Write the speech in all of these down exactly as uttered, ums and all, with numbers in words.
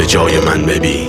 به جای من ببین،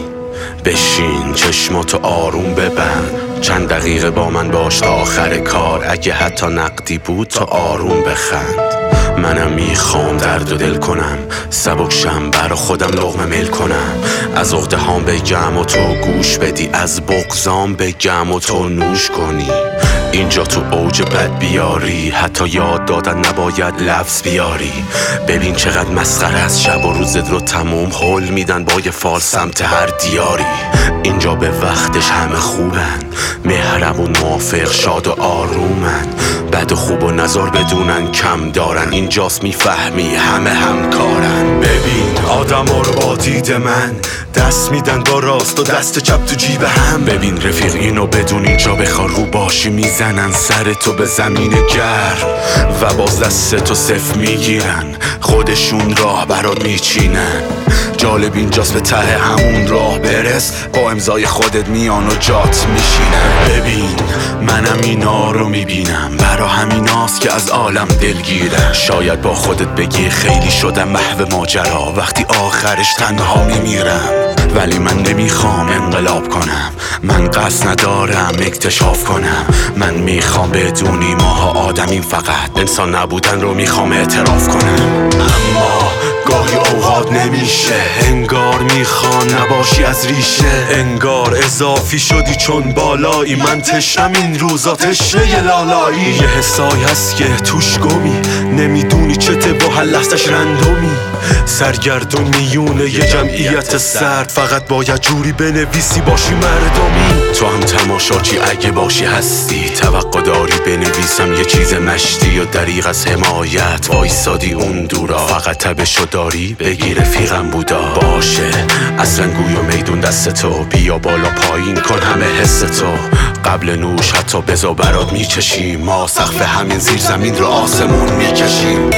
بشین چشماتو آروم ببند، چند دقیقه با من باش تا آخر کار، اگه حتی نقدی بود تا آروم بخند. منم میخوام درد و دل کنم، سبک شم برا خودم لقمه میل کنم، از عقده هام بگم و تو گوش بدی، از بغضام بگم و تو نوش کنی. اینجا تو اوج بد بیاری، حتی یاد دادن نباید لفظ بیاری. ببین چقدر مسخره از شب و روزت رو تموم حل میدن با یه فال سمت هر دیاری. اینجا به وقتش همه خوبن، مهربون موافق شاد و آرومن، بد و خوب و نظر بدونن کم دارن، اینجاست میفهمی همه همکارن. ببین آدم ها رو با دید من، دست میدن با راست و دست چپ تو جیب هم. ببین رفیق اینو بدون، اینجا بخواه رو باشی میزنن سر تو به زمین گرم و باز دست تو صف میگیرن، خودشون راه برات میچینن. جالب اینجاست به ته همون راه برس، با امضای خودت میان و جات میشینن. ببین منم اینا رو میبینم، برا همیناست که از عالم دلگیرم. شاید با خودت بگی خیلی شدم محو ماجرا وقتی آخرش تنها میمیرم، ولی من نمیخوام انقلاب کنم، من قصد ندارم اکتشاف کنم. من میخوام بدونی ماها آدمیم، فقط انسان نبودن رو میخوام اعتراف کنم. اما گاهی اوقات نمیشه، انگار میخوان نباشی از ریشه، انگار اضافی شدی چون بالایی. من تشنم این روزا تشنه لالایی، یه حسایی هست که توش گمی، نمیدونی چته با هر لحظش رندومی. سرگردون میونه یه جمعیت سرد، فقط باید جوری بنویسی باشی مردمی. تو هم تماشاچی اگه باشی هستی، توقع داری بنویسم یه چیز مشتی و دریغ از حمایت وایسادی اون دورا، فقط تبشو داری بگی رفیقم بودا. باشه اصلا گوی و میدون دست تو، بیا بالا پایین کن همه حس تو، قبل نوش حتی بزا برات میچشیم، ما سقف همین زیر زمین رو آسمون میکشیم.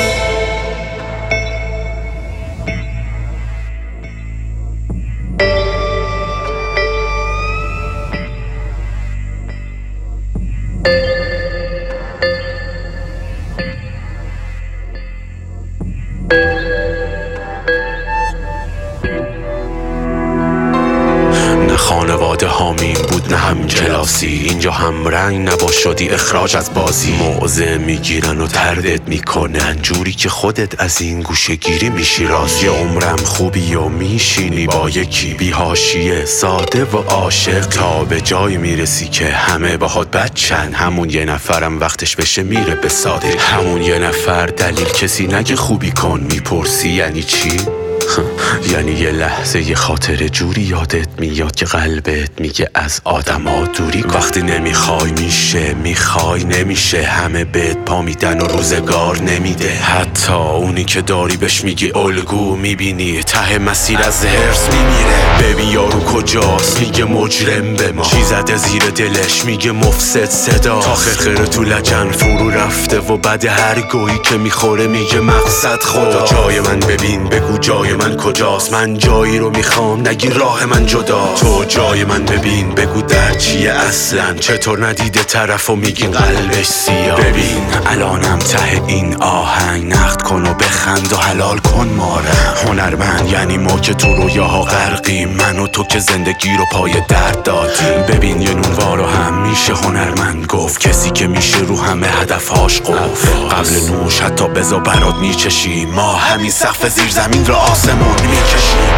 خانواده هامین بود نه هم کلاسی، اینجا هم رنگ نباشدی اخراج از بازی. موضع میگیرن و تردت میکنن، جوری که خودت از این گوشه گیری میشی راضی. یه عمرم خوبی و میشینی با یکی بی حاشیه ساده و عاشق، تا به جایی میرسی که همه باهات بچن. همون یه نفرم وقتش بشه میره به ساده، همون یه نفر دلیل کسی نگه خوبی کن. میپرسی یعنی چی؟ یعنی یه لحظه یه خاطره جوری یادت میاد که قلبت میگه از آدما دوری کن. وقتی نمیخوای میشه، میخوای نمیشه، همه بهت پا میدن و روزگار نمیده. حتی اونی که داری بهش میگی الگو، میبینی ته مسیر از هرس میمیره. ببین یارو کجاست میگه مجرم به ما، چی زده زیر دلش میگه مفسد صدا. تا خرخره تو لجن فرو رفته و بعد هر گویی که میخوره میگه مقصد خدا. جای من ببین بگو جای من کجاست، من جایی رو میخوام نگی راه من جدا. تو جای من ببین بگو در چیه اصلا، چطور ندیده طرف و میگین قلبش سیاه. ببین الانم ته این آهنگ، نقد کن و بخند و حلال کن مارم. هنرمند یعنی ما که تو رویاها غرقیم، من و تو که زندگی رو پای درد دادیم. ببین یه نونوارو هم میشه هنرمند گفت، کسی که میشه رو همه هدفهاش قفل. قبل نوش حتی بزا برات میچشیم، ما همین سقف زیر زمین رو آسمون میکشیم.